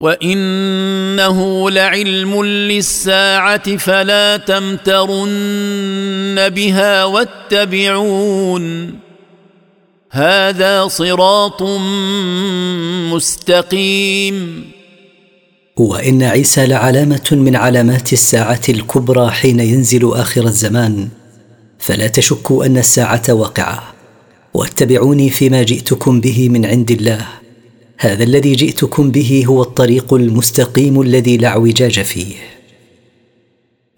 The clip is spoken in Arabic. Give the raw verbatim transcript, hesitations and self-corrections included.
وإنه لعلم للساعة فلا تمترن بها واتبعون هذا صراط مستقيم. وإن عيسى لعلامة من علامات الساعة الكبرى حين ينزل آخر الزمان، فلا تشكوا أن الساعة واقعة، واتبعوني فيما جئتكم به من عند الله، هذا الذي جئتكم به هو الطريق المستقيم الذي لا اعوجاج فيه.